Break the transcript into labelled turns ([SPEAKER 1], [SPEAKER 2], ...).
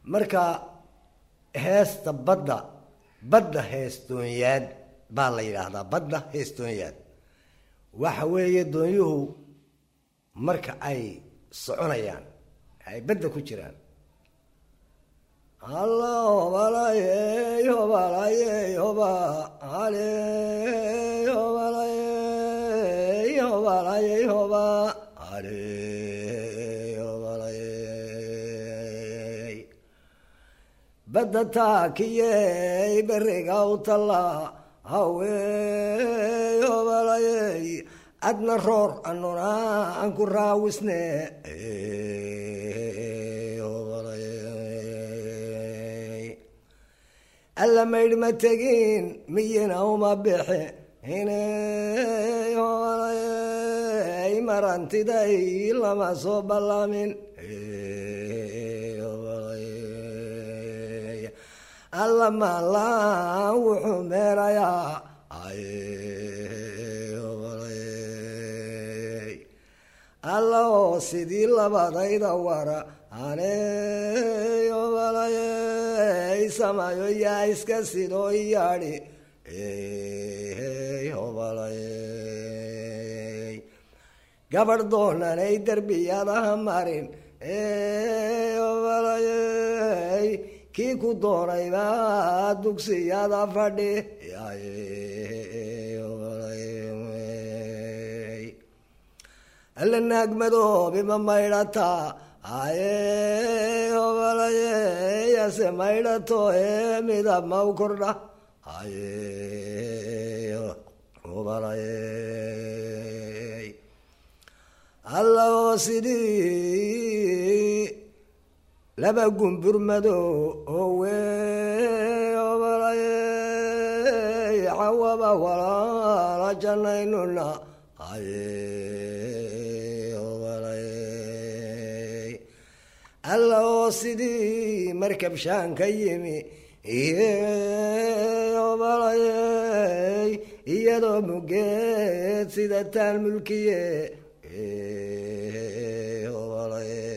[SPEAKER 1] marka heesta badda heestoonyaad baa la yidhaahdaa. badda heestoonyaad waxa weeye doonyuhu marka ay soconayaan ay badda ku jiraan, allah hobalaye hobalaye hoba ale hobalaye hobalaye hoba ale hobalaye badda taakiyey beriga u talla hawe hobalaye adna roor anuna aan ku raawisne alla maydh ma tegin miyina uma bixe inay hobalay marantiday lama soo ballamin alla maalaan wuxuu meerayaa alla oo sidii labadayda wara aney hobalayey samayo yaa iska sidoo iyaadhi hobalayey gabadh doonanay derbiyadaha marin hobalayey kii ku doonaybaa dugsiyada fadhi alla naagmadoobi ma maydhataa aye hobalaye yase maydhato midab ma u kordha aye hobalaye alla oo sidii laba gumbur madow owe hobalaye cawaba walaala jannaynuna aye alla oo sidii markab shaan ka yimi hobalayey iyadoo mugeed sida taan mulkiye hobalay